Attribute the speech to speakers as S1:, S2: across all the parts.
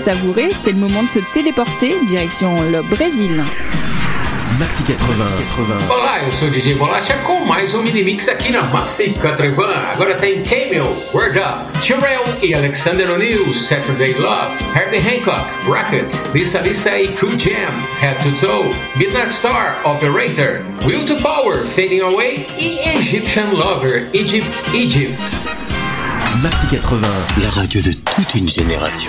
S1: savouré, c'est le moment de se téléporter direction le Brésil.
S2: Maxi 80.
S3: Olá, eu sou o DJ Bolacha com mais mini mix aqui na Maxi 80. Agora tem Cameo, Word Up, Tyrell e Alexander O'Neal, Saturday Love, Herbie Hancock, Rocket, Lisa e Cool Jam, Head to Toe, Midnight Star, Operator, Will to Power, Fading Away e Egyptian Lover, Egypt.
S2: Maxi 80,
S4: la radio de toute une génération.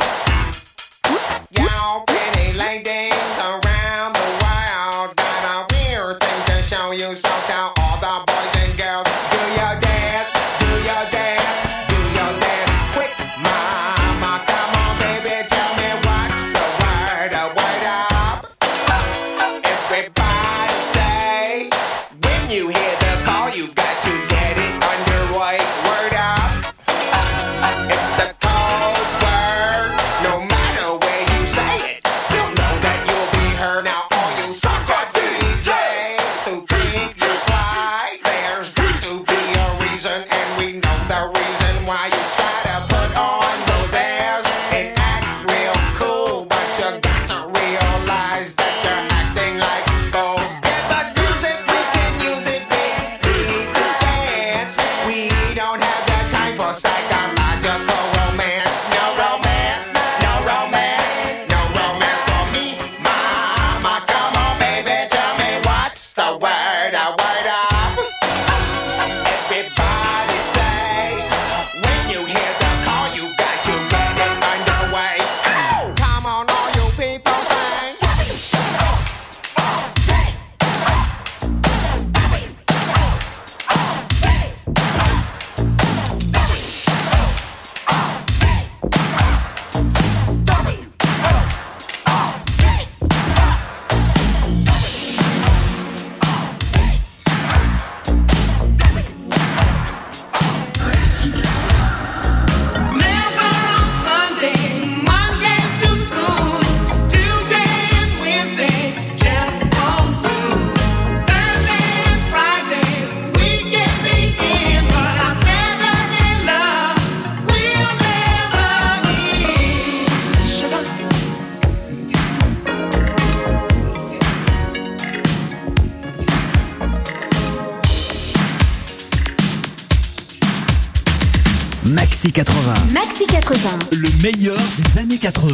S2: Maxi 80.
S5: Maxi 80.
S2: Le meilleur des années 80.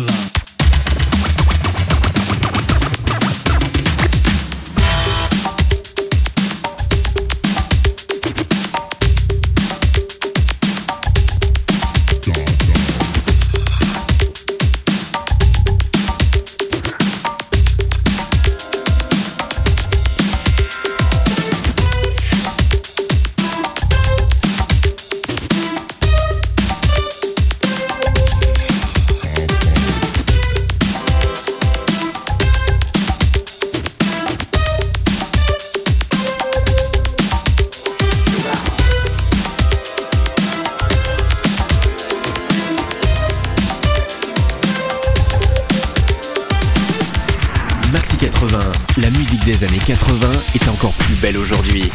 S2: Maxi 80, la musique des années 80 est encore plus belle aujourd'hui.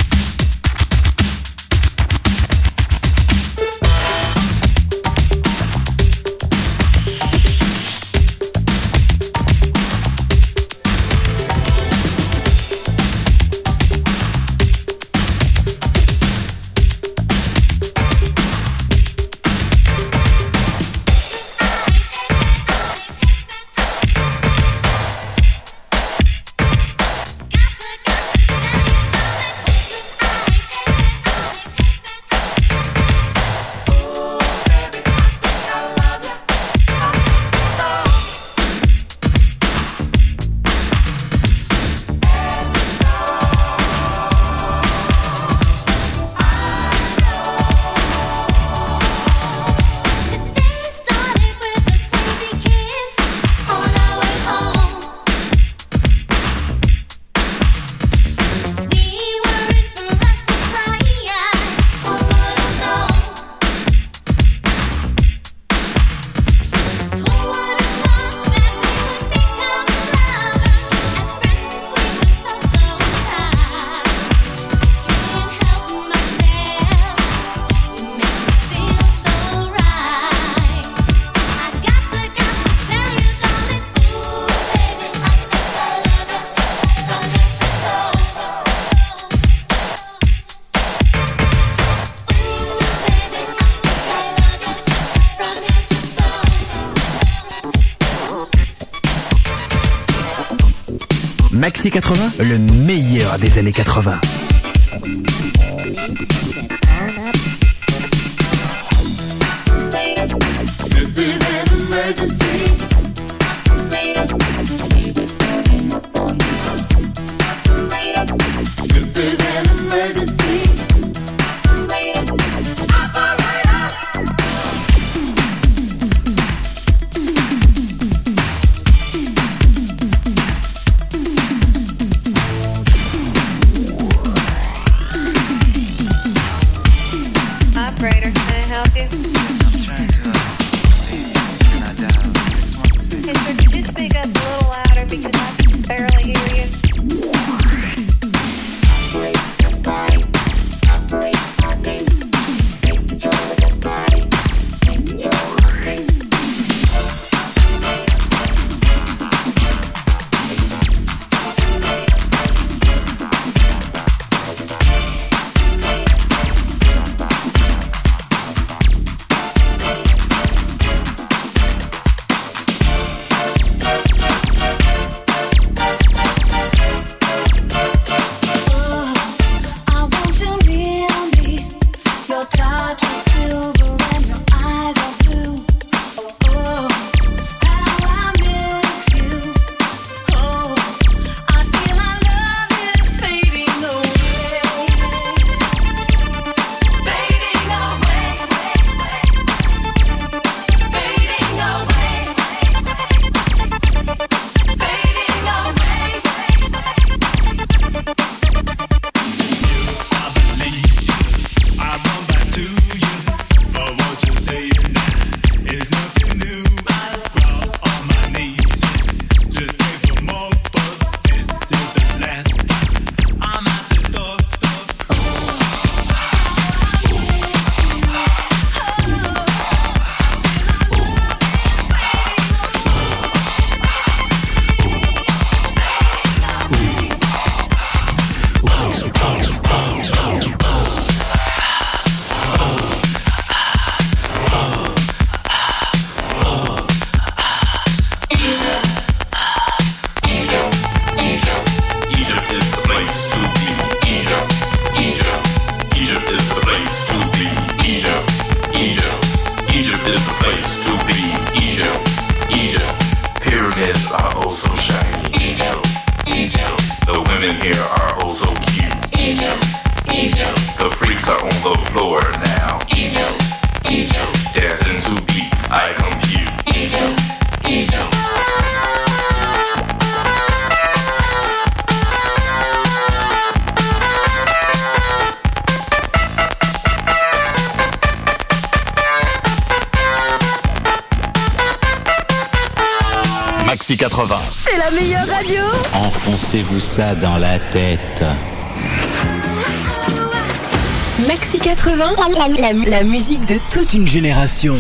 S2: Maxi 80, le meilleur des années 80.
S5: This is an emergency. This is an emergency.
S6: Operator, can I help you?
S7: I'm trying to can I dial 616?
S6: Hey, sir, could you speak up a little louder because I can barely hear you?
S8: Maxi 80.
S9: C'est la meilleure radio.
S4: Enfoncez-vous ça dans la tête.
S9: Maxi 80, la musique de toute une génération.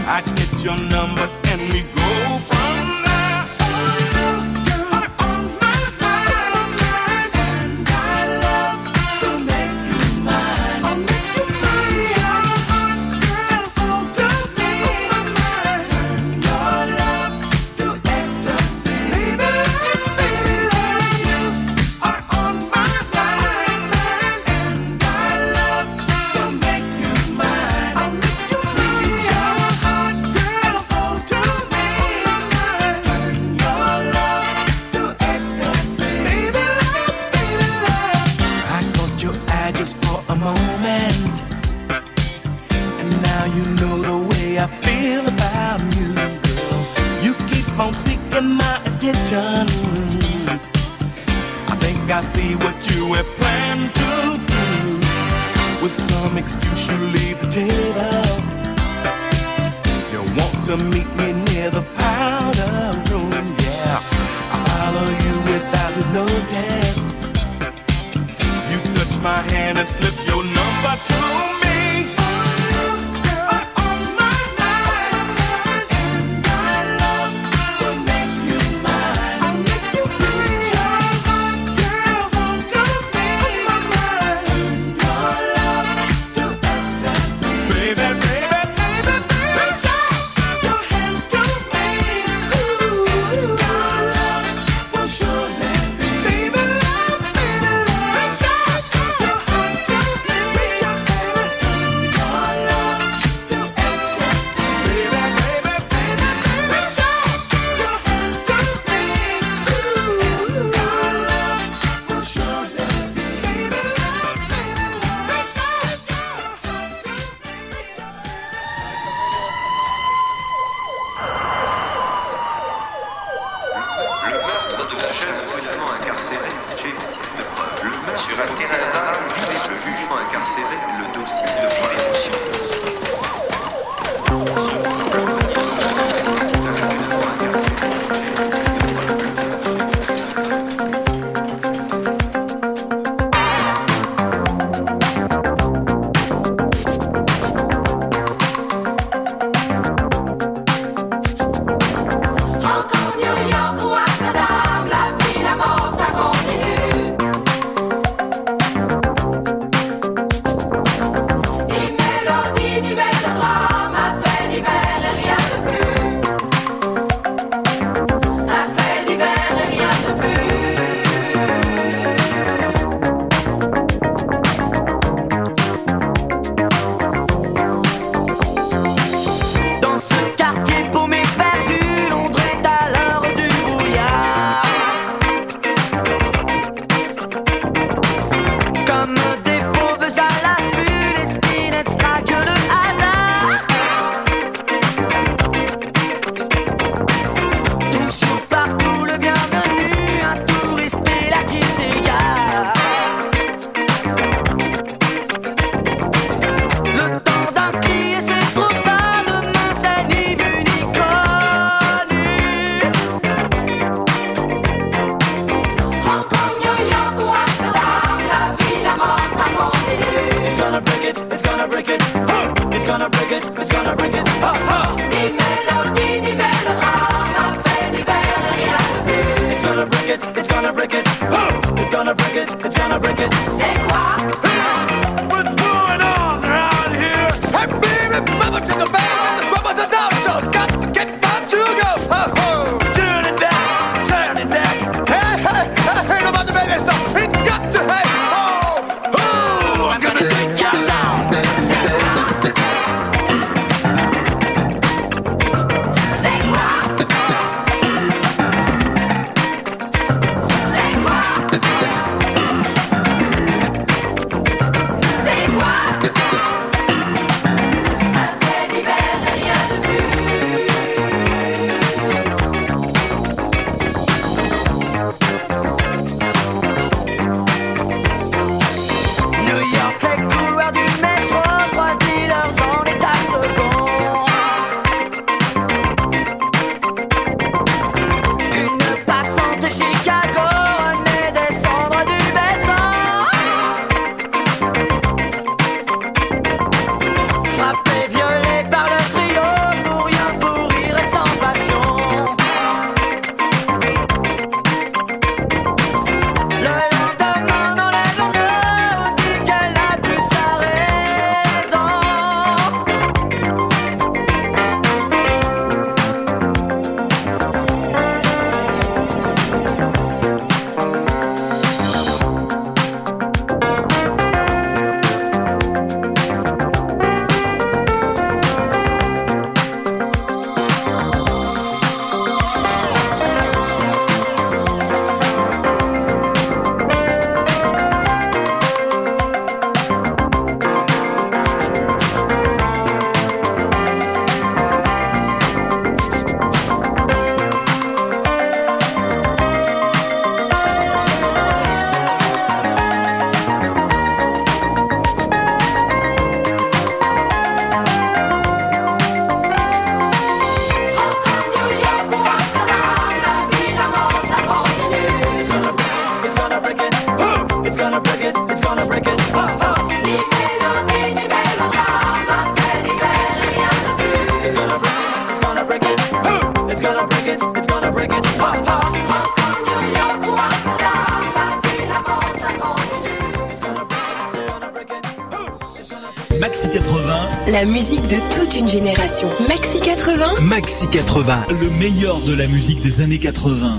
S5: I get your number and we go from there. You are on my mind, and I love to make you mine. I'll make you mine. Your heart, girl, soul to me. Turn your love to ecstasy. Baby, baby, you are on my mind, and I love to make you mine. I'll make you mine. Your heart, girl, soul to me. Turn your love to ecstasy. Baby, I caught your eye just for a moment, and now you know the way I feel about you, girl. You keep on seeking my attention. I think I see what you have planned to do. With some excuse you leave the table. You want to meet me near the powder room, yeah. I follow you without his notice. You touch my hand and slip your number to me. You are on my mind, and I love to make you mine. I'll make you mine. Your heart, girl, soul to me. Turn your love to ecstasy. Baby, baby, baby, baby. Your hands to me. And your love will surely be. Baby, love, baby, love. Your heart to me.
S9: la musique de toute une génération. Maxi 80.
S10: Maxi 80, le meilleur de la musique des années 80.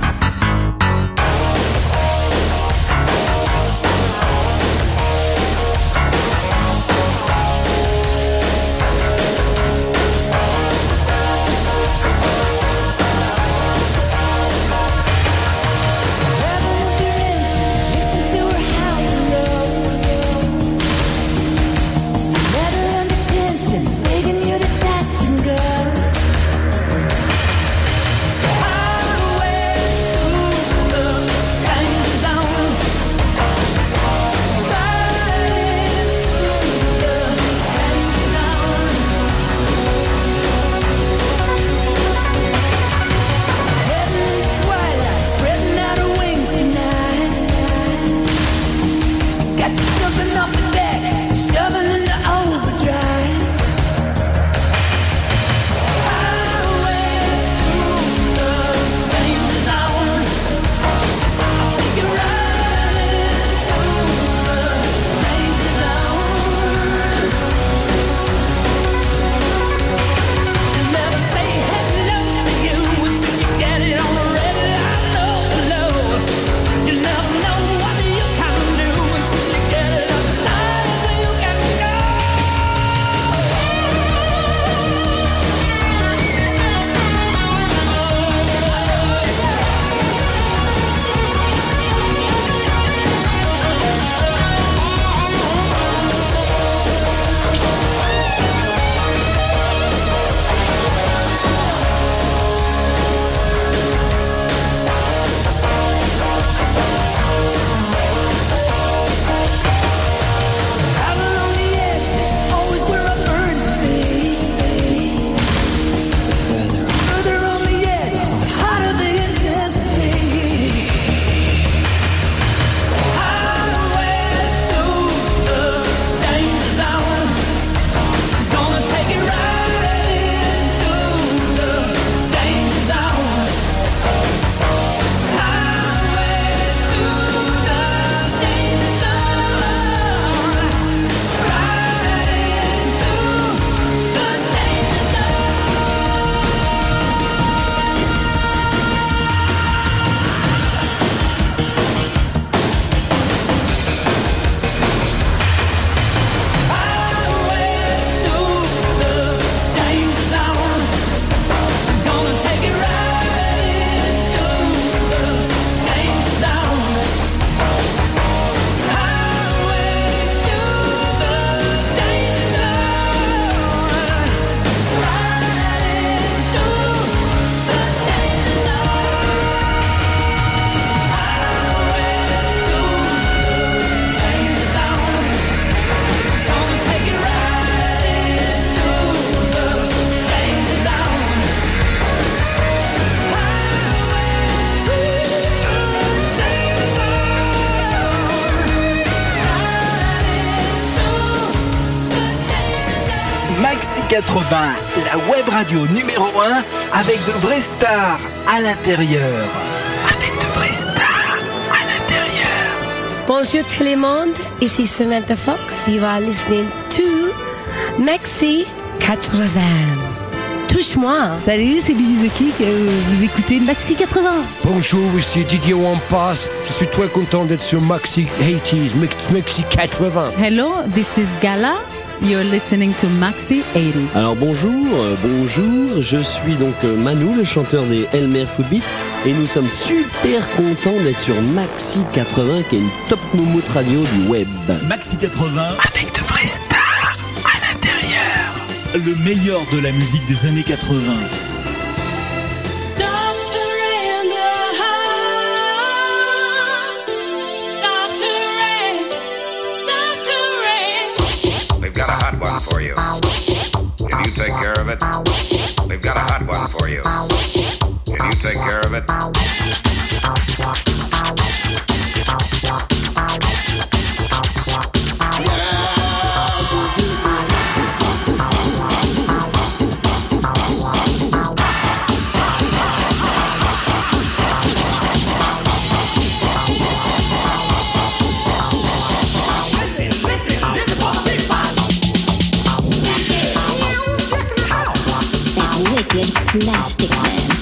S10: Maxi 80, la web radio numéro 1 avec de vraies stars à l'intérieur. Avec de vraies stars à l'intérieur.
S11: Bonjour tout le monde, ici Samantha Fox. You are listening to Maxi 80. Touche-moi.
S12: Salut, c'est Billy the Kick. Vous écoutez Maxi 80.
S13: Bonjour, ici Didier Wampas. Je suis très content d'être sur Maxi 80s, Maxi 80.
S12: Hello, this is Gala. You're listening to Maxi 80.
S14: Alors bonjour, je suis donc Manu, le chanteur des Elmer Footbeat, et nous sommes super contents d'être sur Maxi 80, qui est une top moumoute radio du web.
S10: Maxi 80,
S9: avec de vraies stars à l'intérieur.
S10: Le meilleur de la musique des années 80.
S15: We've got a hot one for you. Can you take care of it? We've got a hot one for you. Can you take care of it?
S5: Listen, this is for the big fun.
S16: Naked Plastic Man.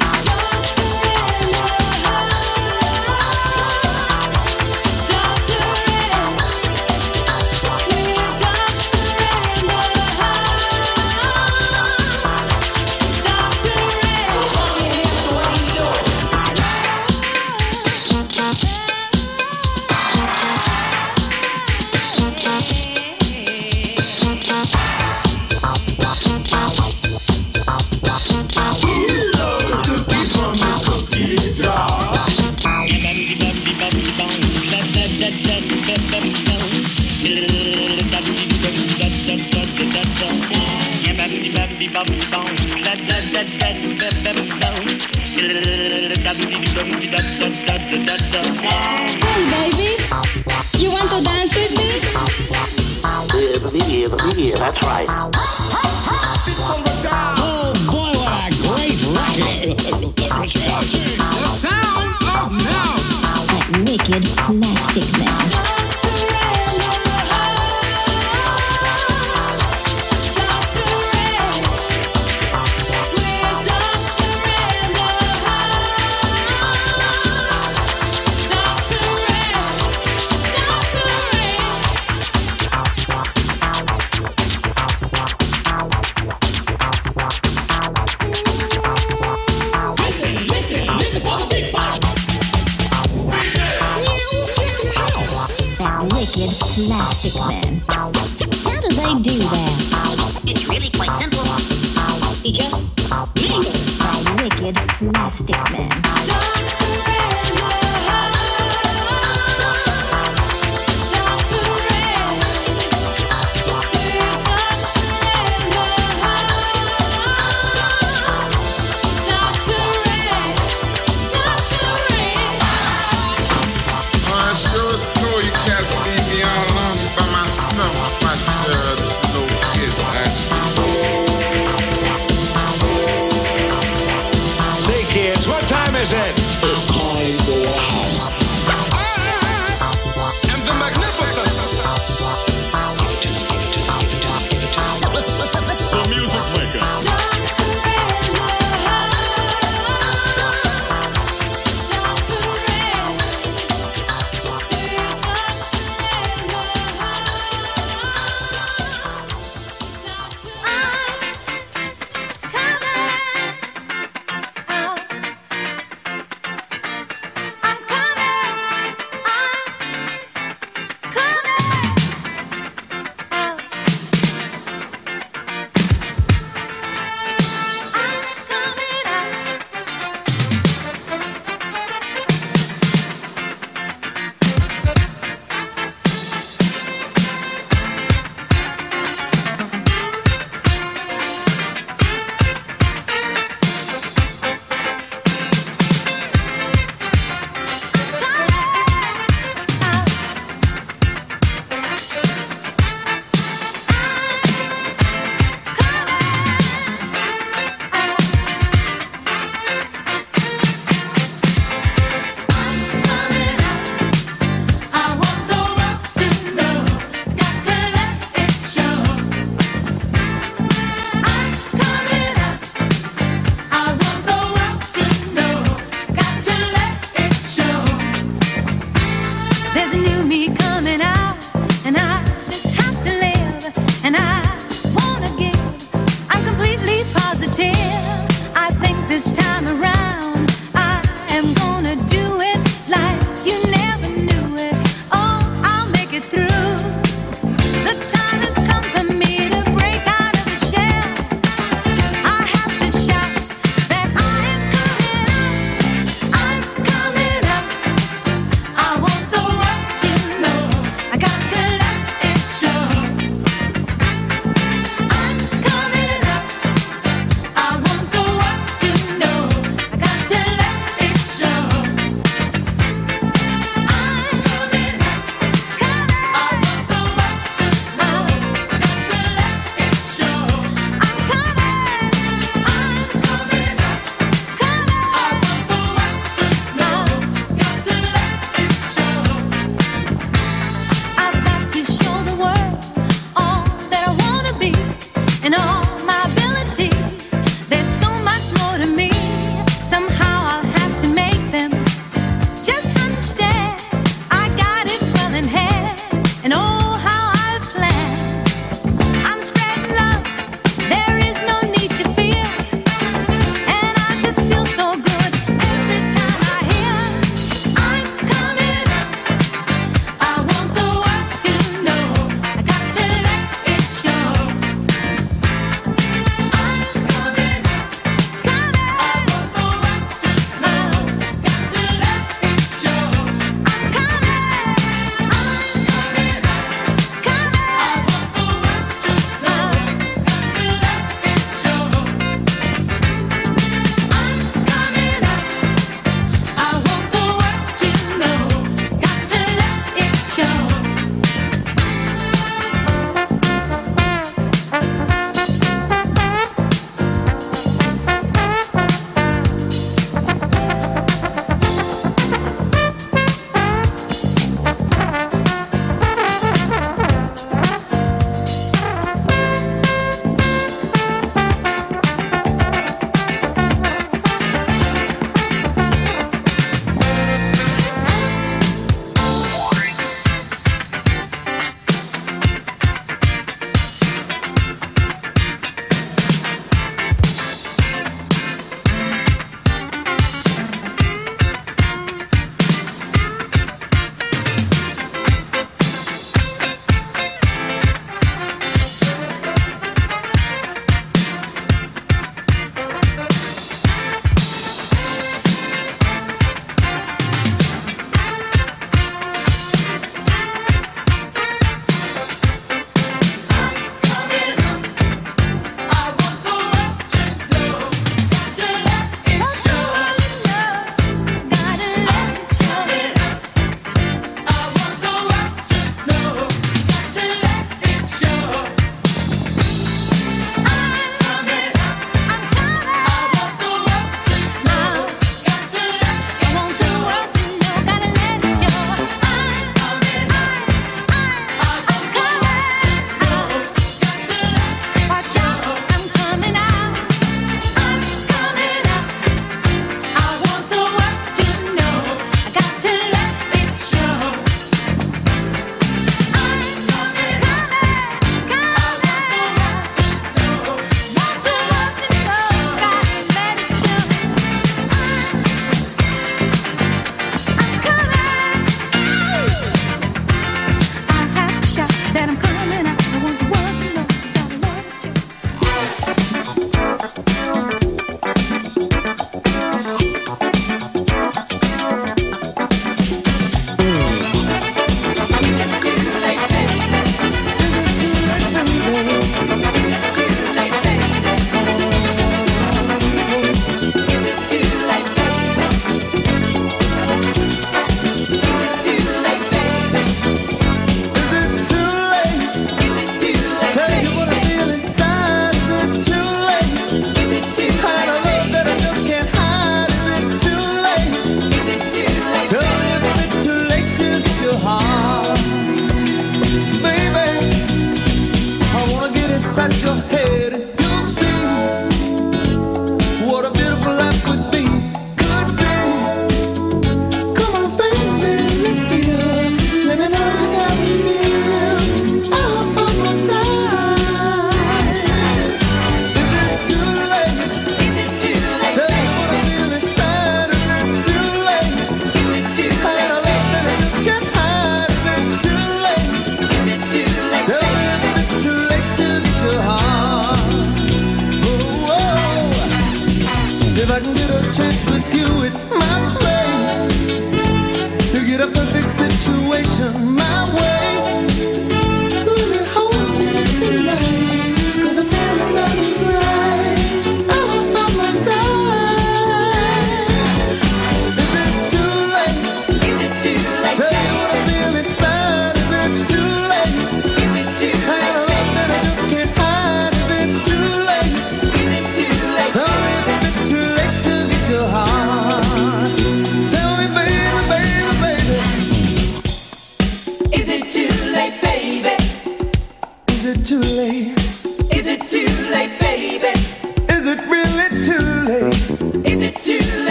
S17: Hey baby, you want to dance with me?
S18: Yeah, that's right.
S19: Oh boy, what a great record! The sound of now.
S16: That Naked Plastic Man. Naked Plastic Man. How do they do that?
S20: It's really quite simple. You just mingle.
S16: That Naked Plastic Man.
S21: Sure it's cool, you can't leave me all alone by myself. Like this little kid, actually.
S19: Say kids, what time is it?
S21: It's time for a house.
S19: And the magnificent. The music maker.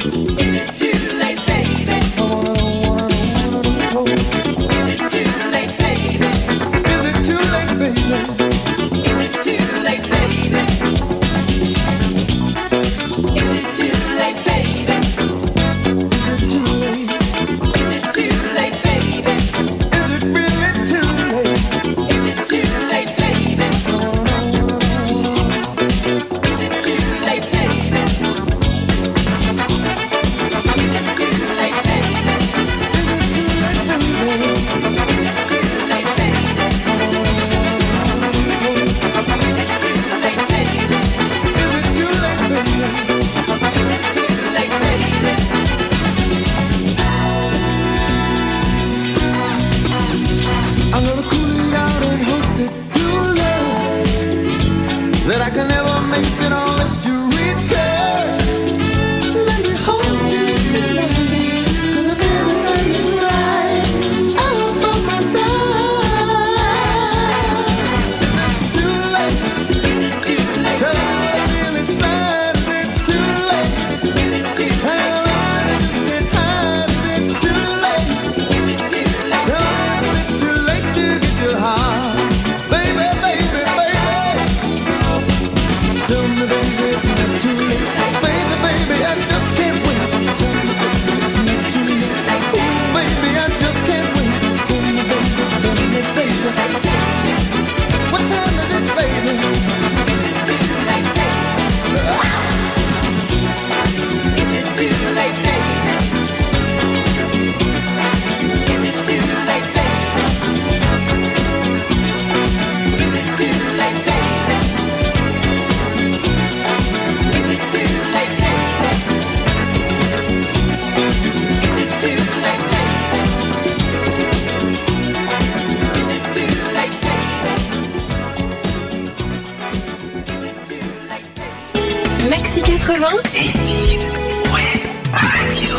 S9: Maxi 80 et 10 Web Radio.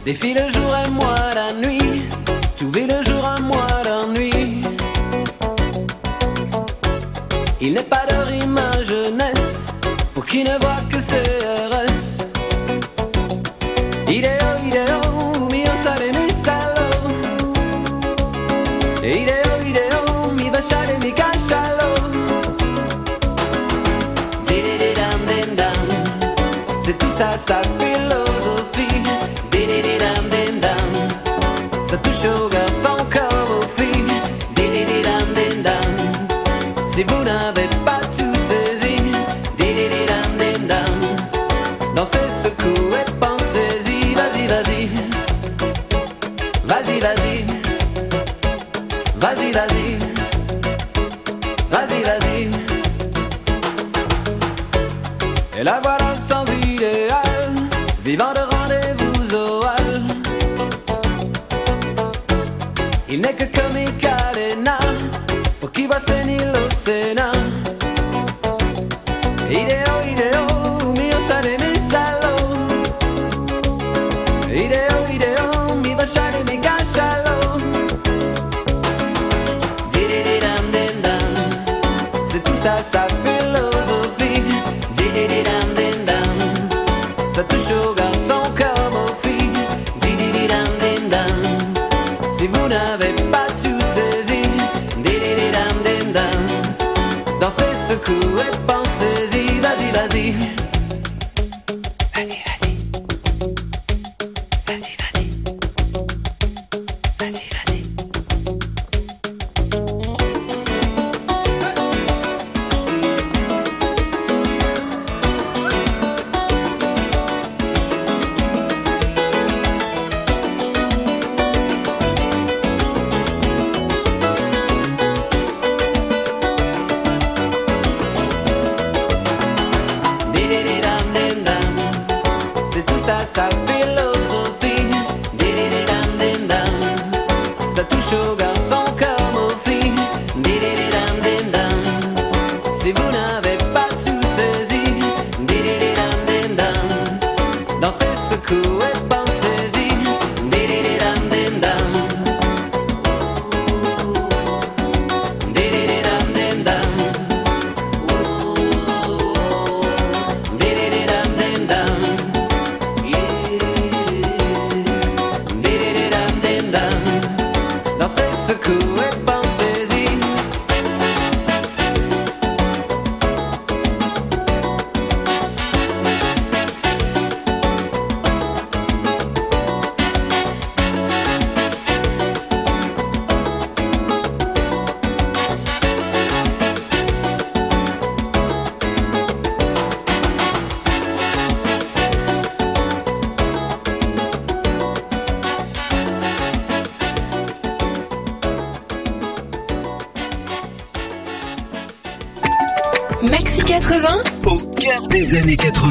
S18: Défie le jour et moi la nuit, tout vit le jour à moi l'ennui. Il n'est pas de rime à jeunesse, pour qui ne voit que CRS. Ideo, mio sale mi salo. Ideo, mi vasciare mi cascialo. Didididam dim dam, c'est tout ça sa philosophie. Didididam dim dam, ça touche aux garçons comme aux filles. Didididam dim dam, si vous n'avez pas tout saisi. Didididam dim dam, dansez, secouez, pensez-y. Vas-y, vas-y, vas-y, vas-y, vas-y, vas-y, vas-y, vas-y. Et la voilà sans idéal, vivant de rendez-vous au hall. Il n'est que comique à l'ENA, pour qui va saigner l'océan. Ideo, mio sale mi salo. Ideo, mi vasciare mi cascialo. Didididam dim dam, c'est tout ça sa philosophie. Didididam dim dam, ça touche aux garçons comme aux filles. Didididam dim dam, si vous n'avez pas tout saisi. Didididam dim dam, dansez, secouez, pensez-y. Vas-y, vas-y, vas-y, vas-y, vas-y, vas-y, vas-y, vas-y. Didididam dim dam, c'est tout ça sa philosophie. Didididam dim dam, ça touche aux garçons comme aux filles. Didididam dim dam, si vous n'avez pas tout saisi. Didididam dim dam, dansez, secouez, pensez-y. Didididam dim dam, didididam dim dam. Didididam dim dam, didididam dim dam, dansez, secouez, pensez-y.
S9: Maxi 80
S10: au cœur des années 80.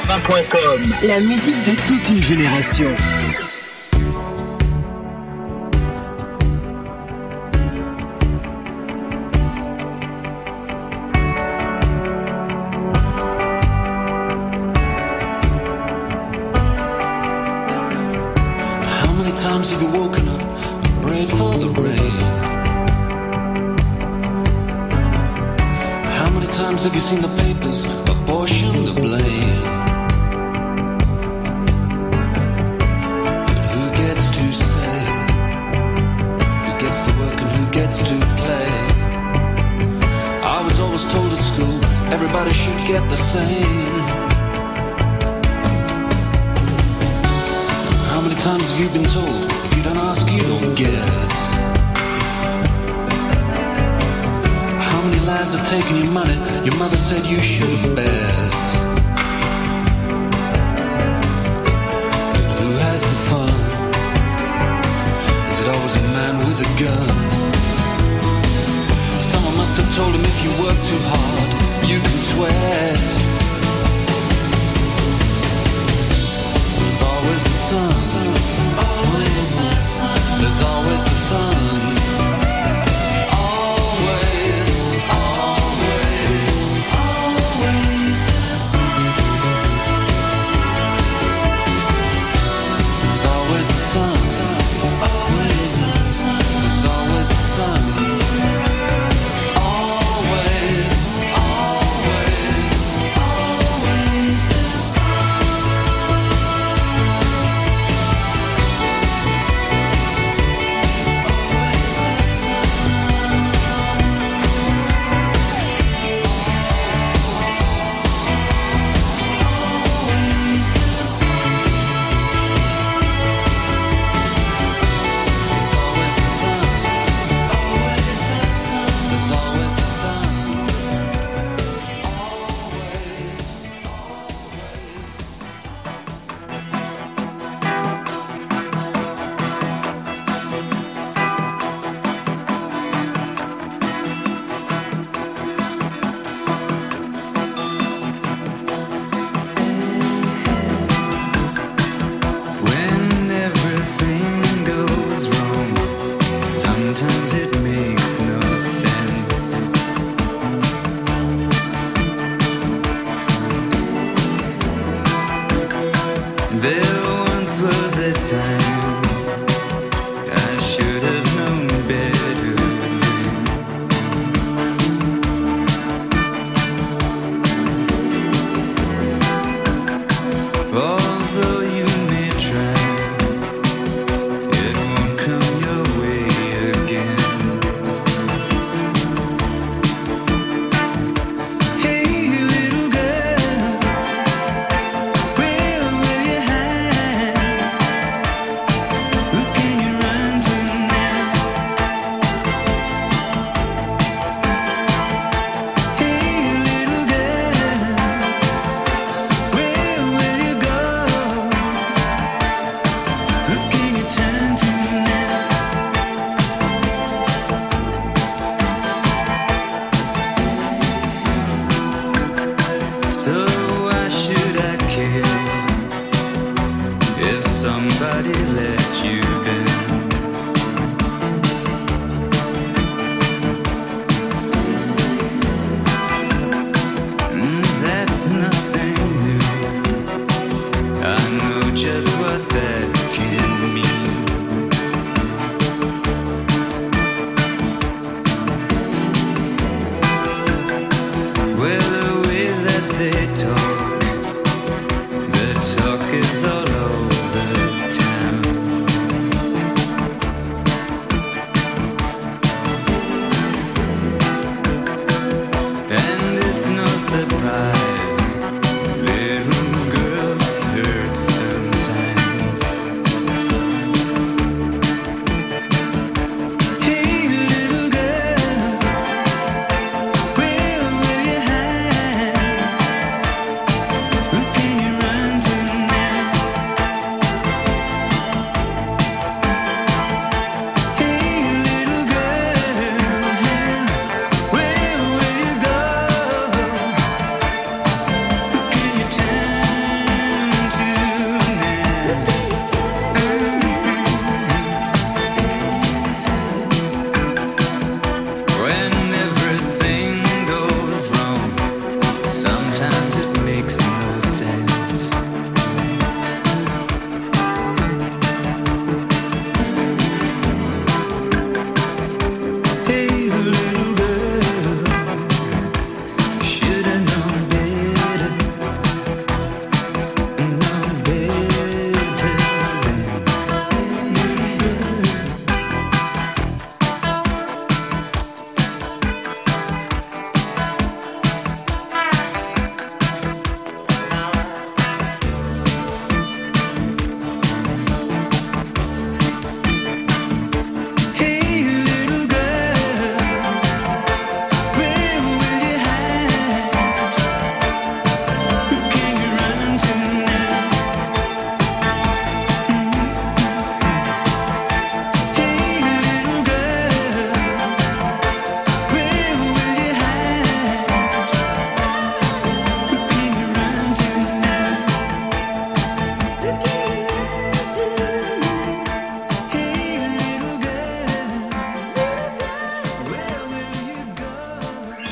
S10: maxi80.com. La musique de toute une génération.
S1: How many times have you woken up and prayed for the rain? How many times have you seen the papers apportion the blame? But who gets to say? Who gets to work and who gets to play? I was always told at school everybody should get the same. How many times have you been told if you don't ask you don't get? How many lies have taken your money? Your mother said you shouldn't bet. But who has the fun? Is it always a man with a gun? Someone must have told him if you work too hard, you can sweat. There's always the sun. Always the sun. There's always the sun.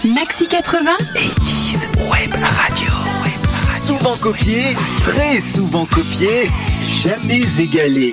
S9: Maxi 80,
S10: 80s Web Radio. Souvent copié, très souvent copié, jamais égalé.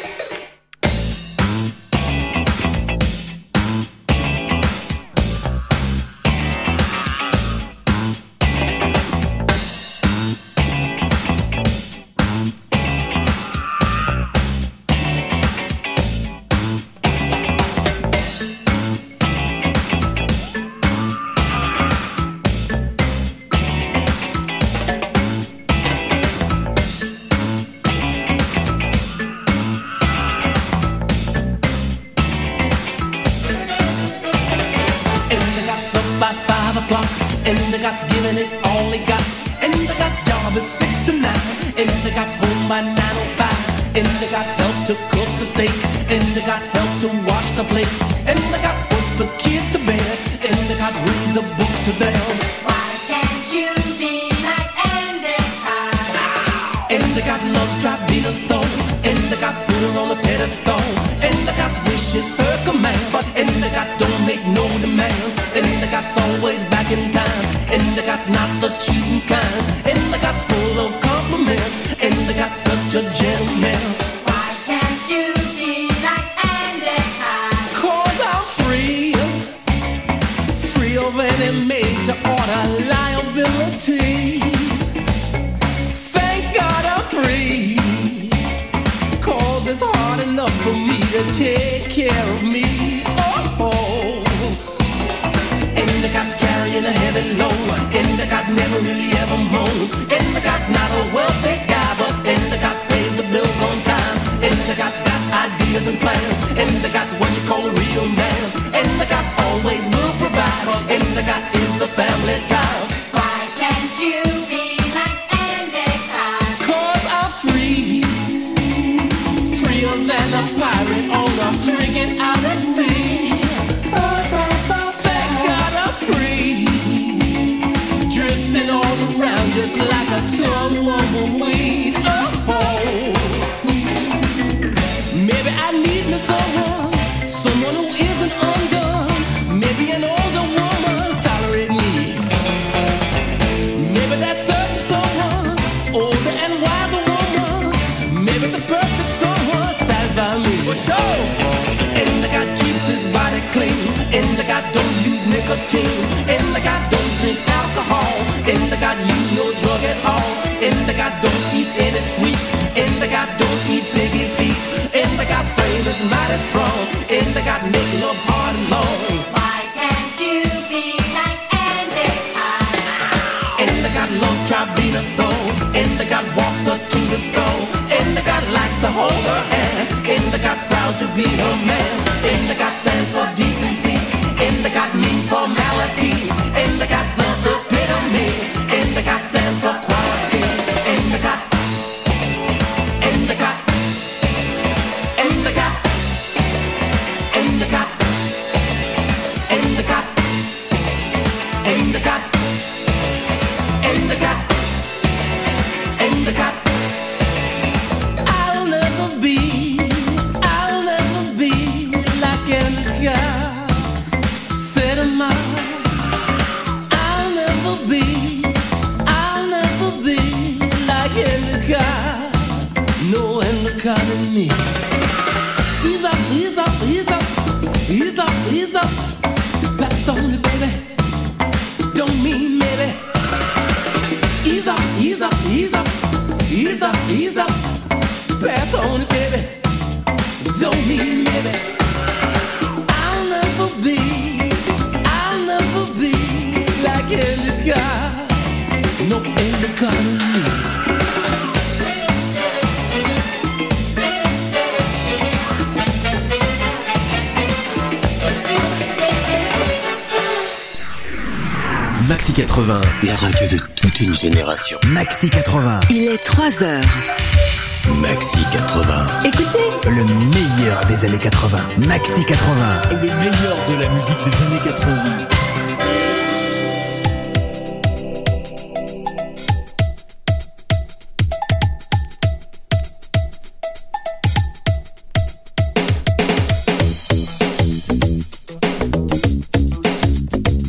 S2: Maxi 80,
S4: la radio de toute une génération.
S2: Maxi 80.
S9: Il est 3h.
S4: Maxi 80.
S9: Écoutez,
S2: le meilleur des années 80. Maxi 80.
S10: Le meilleur de la musique des années 80.